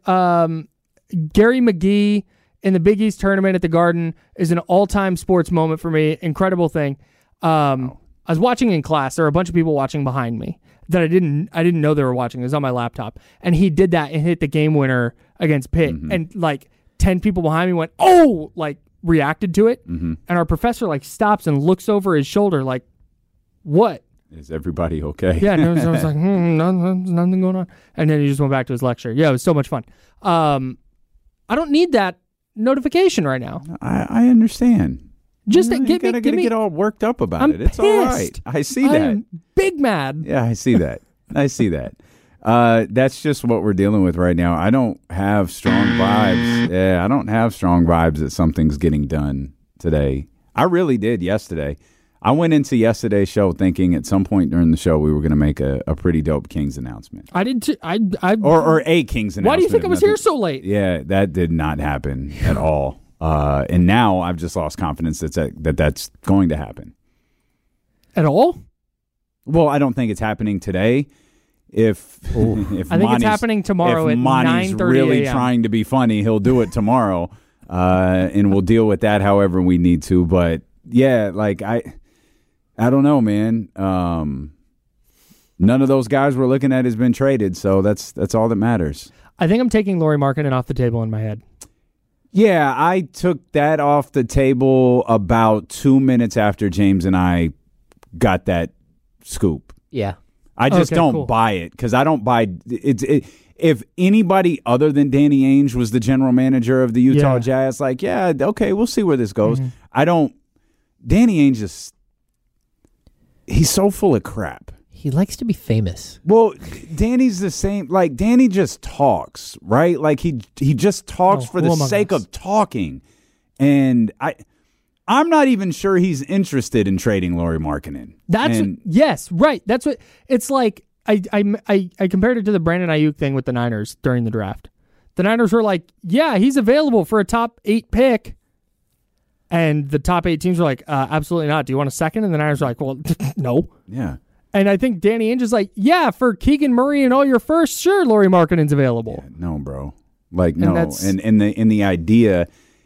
Gary McGee in the Big East tournament at the Garden is an all-time sports moment for me. Incredible thing. I was watching in class. There were a bunch of people watching behind me that I didn't know they were watching. It was on my laptop. And he did that and hit the game winner against Pitt. And like 10 people behind me went, oh, like reacted to it. And our professor like stops and looks over his shoulder like, what? Is everybody okay? Yeah, and I was like, nothing going on. And then he just went back to his lecture. Yeah, it was so much fun. I don't need that notification right now. I understand. Just you gotta get all worked up about it. It's pissed. all right. I see that. I'm big mad. Yeah, I see that. I see that. That's just what we're dealing with right now. I don't have strong vibes. Yeah, I don't have strong vibes that something's getting done today. I really did yesterday. I went into yesterday's show thinking at some point during the show we were going to make a pretty dope Kings announcement. I did too. Or a Kings announcement. Why do you think I was here so late? Yeah, that did not happen at all. And now I've just lost confidence that's going to happen. At all? Well, I don't think it's happening today. If I think it's happening tomorrow at 9:30 Monty's really a.m. trying to be funny, he'll do it tomorrow, and we'll deal with that however we need to. But yeah, like I don't know, man. None of those guys we're looking at has been traded, so that's all that matters. I think I'm taking Lauri Markkanen off the table in my head. Yeah, I took that off the table about 2 minutes after James and I got that scoop. Yeah. I just don't buy it because I don't buy it. If anybody other than Danny Ainge was the general manager of the Utah Jazz, like, yeah, okay, we'll see where this goes. I don't. Danny Ainge is. He's so full of crap. He likes to be famous. Well, Danny's the same. Like, Danny just talks, right? Like, he just talks for the sake of talking. And I'm not even sure he's interested in trading Lauri Markkanen. Yes, right. That's what it's like. I compared it to the Brandon Ayuk thing with the Niners during the draft. The Niners were like, yeah, he's available for a top 8 pick. And the top 8 teams were like, absolutely not. Do you want a second? And the Niners were like, well, no. Yeah. And I think Danny Ainge is like, yeah, for Keegan Murray and all your firsts, sure, Lauri Markkanen's available. Yeah, no, bro. Like, no. And the idea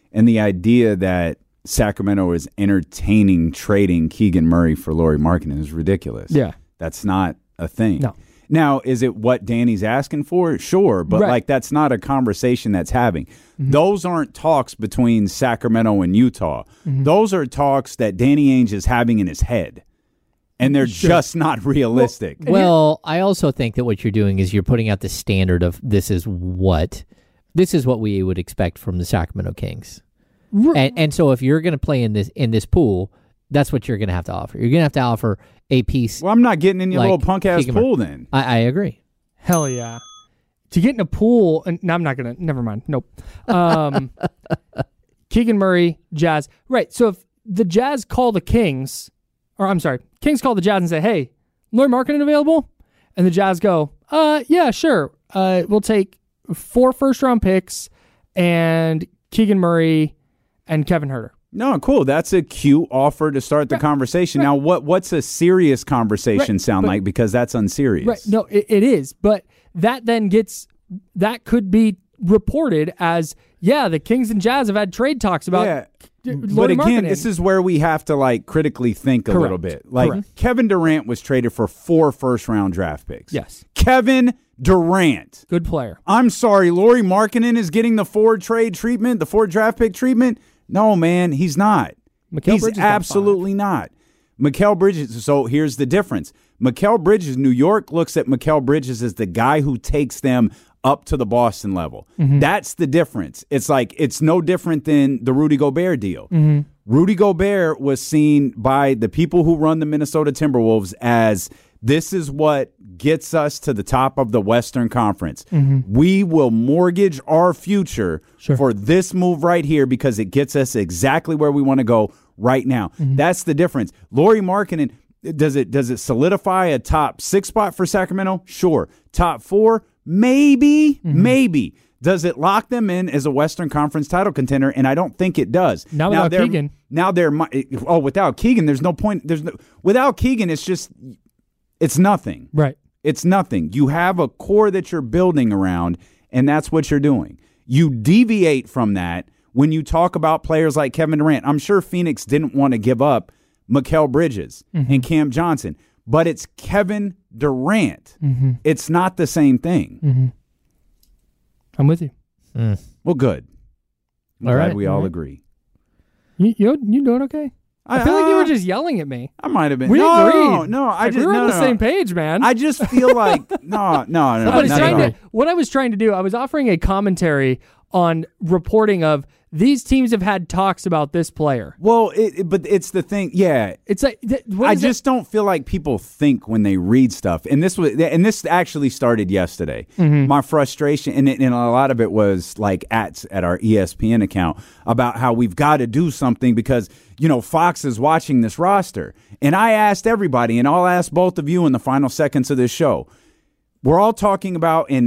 that Sacramento is entertaining trading Keegan Murray for Lauri Markkanen is ridiculous. Yeah. That's not a thing. No. Now, is it what Danny's asking for? Sure, but like that's not a conversation that's having. Those aren't talks between Sacramento and Utah. Those are talks that Danny Ainge is having in his head. And they're just not realistic. Well, I also think that what you're doing is you're putting out the standard of this is what we would expect from the Sacramento Kings. And so if you're going to play in this pool, that's what you're going to have to offer. You're going to have to offer a piece. Well, I'm not getting in your little punk-ass pool then. I agree. Hell yeah. To get in a pool, and no, I'm not going to, never mind. Nope. Keegan Murray, Jazz. Right, so if the Jazz call the Kings, or I'm sorry, Kings call the Jazz and say, hey, Lauri Markkanen available? And the Jazz go, yeah, sure. We'll take 4 first-round picks and Keegan Murray and Kevin Huerter. No, cool. That's a cute offer to start the conversation. Now, what's a serious conversation sound like? Because that's unserious. Right. No, it is. But that then could be reported as, yeah, the Kings and Jazz have had trade talks about but again, this is where we have to critically think a little bit. Kevin Durant was traded for 4 first-round draft picks. Yes. Kevin Durant. Good player. I'm sorry, Lauri Markkanen is getting the 4 trade treatment, the 4 draft pick treatment. No, man, he's not. He's absolutely not. Mikal Bridges, so here's the difference. Mikal Bridges, New York looks at Mikal Bridges as the guy who takes them up to the Boston level. Mm-hmm. That's the difference. It's like, it's no different than the Rudy Gobert deal. Mm-hmm. Rudy Gobert was seen by the people who run the Minnesota Timberwolves as, this is what gets us to the top of the Western Conference. Mm-hmm. We will mortgage our future for this move right here because it gets us exactly where we want to go right now. Mm-hmm. That's the difference. Lauri Markkanen, does it solidify a top 6 spot for Sacramento? Sure. Top 4? Maybe. Maybe. Does it lock them in as a Western Conference title contender? And I don't think it does. Now without Keegan. Without Keegan, there's no point. Without Keegan, it's nothing. Right. It's nothing. You have a core that you're building around, and that's what you're doing. You deviate from that when you talk about players like Kevin Durant. I'm sure Phoenix didn't want to give up Mikal Bridges and Cam Johnson, but it's Kevin Durant. Mm-hmm. It's not the same thing. Mm-hmm. I'm with you. Well, good. I'm glad we all agree. You doing okay? I feel like you were just yelling at me. I might have been. We agreed. No, we were on the same page, man. I just feel like no. What I was trying to do, I was offering a commentary on reporting of these teams have had talks about this player. Well, but it's the thing. Yeah, it's like I just don't feel like people think when they read stuff. And this actually started yesterday. Mm-hmm. My frustration, and a lot of it was like at our ESPN account about how we've got to do something because Fox is watching this roster. And I asked everybody, and I'll ask both of you in the final seconds of this show. We're all talking about and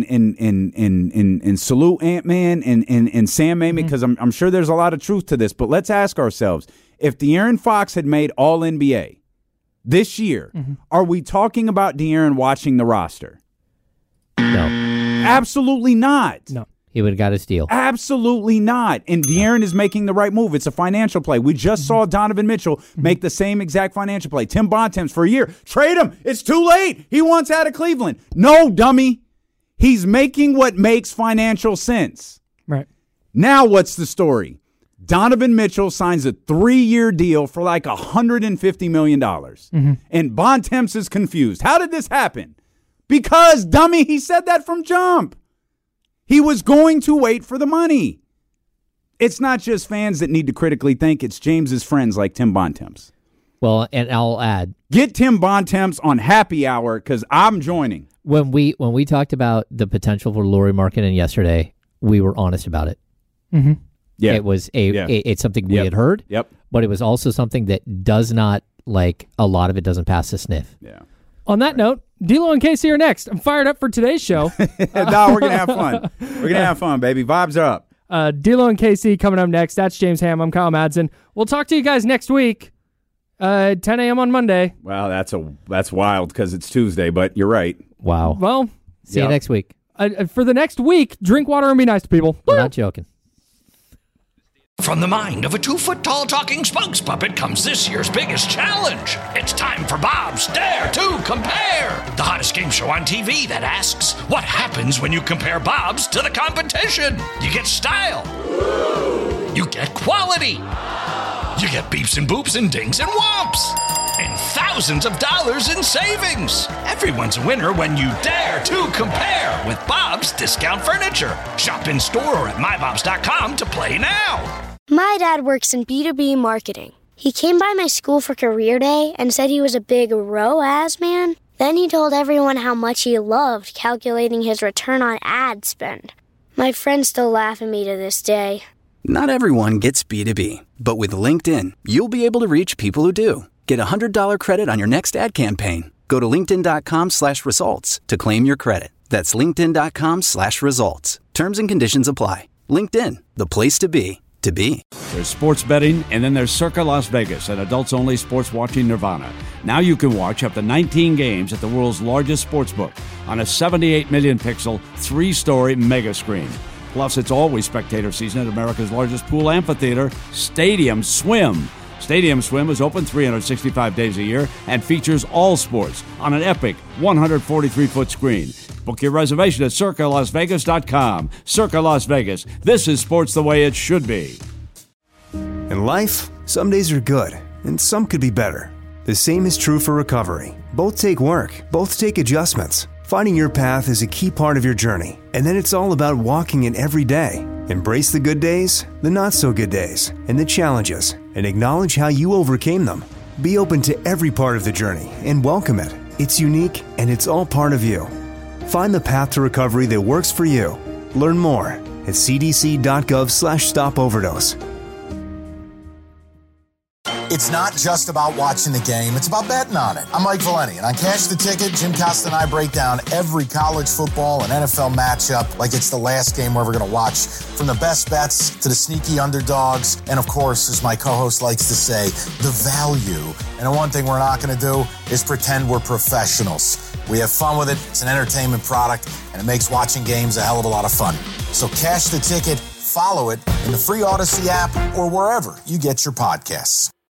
salute Ant-Man and Sam Amick because I'm sure there's a lot of truth to this. But let's ask ourselves, if De'Aaron Fox had made All-NBA this year, are we talking about De'Aaron watching the roster? No. Absolutely not. No. He would have got his deal. Absolutely not. And De'Aaron is making the right move. It's a financial play. We just saw Donovan Mitchell make the same exact financial play. Tim Bontemps for a year. Trade him. It's too late. He wants out of Cleveland. No, dummy. He's making what makes financial sense. Right. Now what's the story? Donovan Mitchell signs a 3-year deal for like $150 million. And Bontemps is confused. How did this happen? Because, dummy, he said that from jump. He was going to wait for the money. It's not just fans that need to critically think. It's James's friends like Tim Bontemps. Well, and I'll add. Get Tim Bontemps on Happy Hour because I'm joining. When we talked about the potential for Lauri Markkanen yesterday, we were honest about it. Mm-hmm. Yeah. It was it's something we had heard. Yep. But it was also something that does not, like, a lot of it doesn't pass the sniff. Yeah. On that note, D'Lo and Casey are next. I'm fired up for today's show. No, we're going to have fun. We're going to have fun, baby. Vibes are up. D'Lo and Casey coming up next. That's James Ham. I'm Kyle Madsen. We'll talk to you guys next week, 10 a.m. on Monday. Wow, that's wild because it's Tuesday, but you're right. Wow. Well, see you next week. For the next week, drink water and be nice to people. We're not joking. From the mind of a 2-foot-tall talking spokes puppet comes this year's biggest challenge. It's time for Bob's Dare to Compare, the hottest game show on TV that asks, what happens when you compare Bob's to the competition? You get style. You get quality. You get beeps and boops and dings and whomps. And thousands of dollars in savings. Everyone's a winner when you dare to compare with Bob's Discount Furniture. Shop in store or at mybobs.com to play now. My dad works in B2B marketing. He came by my school for career day and said he was a big ROAS man. Then he told everyone how much he loved calculating his return on ad spend. My friends still laugh at me to this day. Not everyone gets B2B, but with LinkedIn, you'll be able to reach people who do. Get a $100 credit on your next ad campaign. Go to linkedin.com/results to claim your credit. That's linkedin.com/results. Terms and conditions apply. LinkedIn, the place to be. There's sports betting, and then there's Circa Las Vegas, an adults-only sports watching nirvana. Now you can watch up to 19 games at the world's largest sportsbook on a 78 million pixel, 3-story mega screen. Plus, it's always spectator season at America's largest pool amphitheater, Stadium Swim. Stadium Swim is open 365 days a year and features all sports on an epic 143-foot screen. Book your reservation at CircaLasVegas.com. Circa Las Vegas. This is sports the way it should be. In life, some days are good, and some could be better. The same is true for recovery. Both take work, both take adjustments. Finding your path is a key part of your journey, and then it's all about walking it every day. Embrace the good days, the not-so-good days, and the challenges, and acknowledge how you overcame them. Be open to every part of the journey and welcome it. It's unique, and it's all part of you. Find the path to recovery that works for you. Learn more at cdc.gov/stopoverdose. It's not just about watching the game, it's about betting on it. I'm Mike Valeni, and on Cash the Ticket, Jim Costa and I break down every college football and NFL matchup like it's the last game we're ever going to watch. From the best bets to the sneaky underdogs, and of course, as my co-host likes to say, the value. And the one thing we're not going to do is pretend we're professionals. We have fun with it, it's an entertainment product, and it makes watching games a hell of a lot of fun. So Cash the Ticket, follow it in the free Odyssey app or wherever you get your podcasts.